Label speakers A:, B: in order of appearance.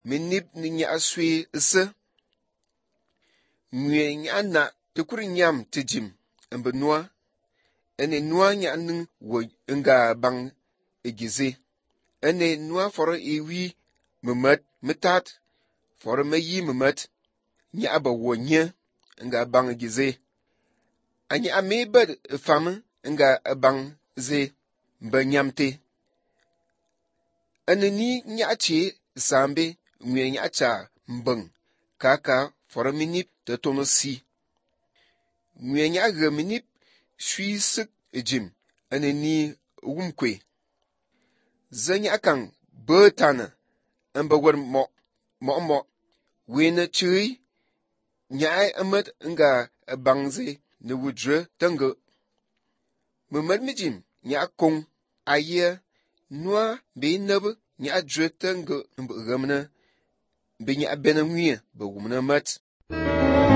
A: minip ni nyaʼ swe ɨsɨ. Mwe nyaʼ na tukur nyam tɨjim mbə nwa. Ene nwa nyaʼ nɨŋ wo nga baŋ igize. Ene nwa fɔrɔ iwi məmət mətat fɔrɔ məyi məmət nyaʼ bə wo nyə nga baŋ igize. Anyaʼ me bəd famə nga baŋ ze mbə nyamte. Ene ni nyaʼ che sambe mwe nyaʼ cha mbəŋ kaka fɔrɔ minip tə tono si. Mwe nyaʼ ghə minip swi sɨk ejim ene ni wumkwe. Zə nyaʼ kaŋ bə tanə mbə wur mɔʼ. Wenə chəi nyaʼ əməd nga baŋ ze nə wujə tə ngə. Məməd mijim nyaʼ koŋ ayɛ nwa be nəbə nyaʼ jə tə ngə mbə ghəmnə mbə nyaʼ bɛnə ŋwi bə wumnə mət.